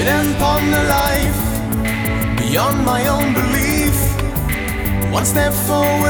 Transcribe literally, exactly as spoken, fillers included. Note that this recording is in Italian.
sit and ponder life beyond my own belief. One step forward